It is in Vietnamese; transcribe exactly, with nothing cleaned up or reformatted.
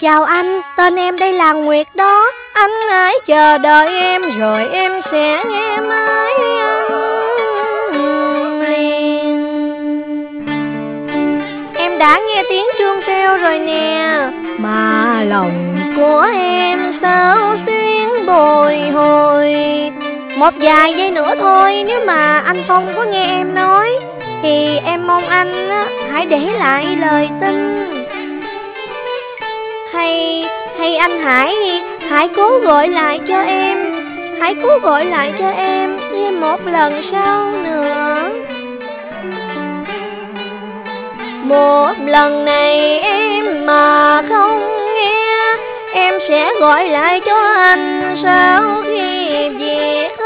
Chào anh, tên em đây là Nguyệt đó. Anh hãy chờ đợi em rồi em sẽ nghe máy anh liền. Em đã nghe tiếng chuông reo rồi nè, mà lòng của em sao xuyến bồi hồi. Một vài giây nữa thôi, nếu mà anh Phong có nghe em nói thì em mong anh hãy để lại lời tin. Hay hay anh hãy hãy cố gọi lại cho em, hãy cố gọi lại cho em thêm một lần sau nữa. Một lần này em mà không nghe, em sẽ gọi lại cho anh sau khi việc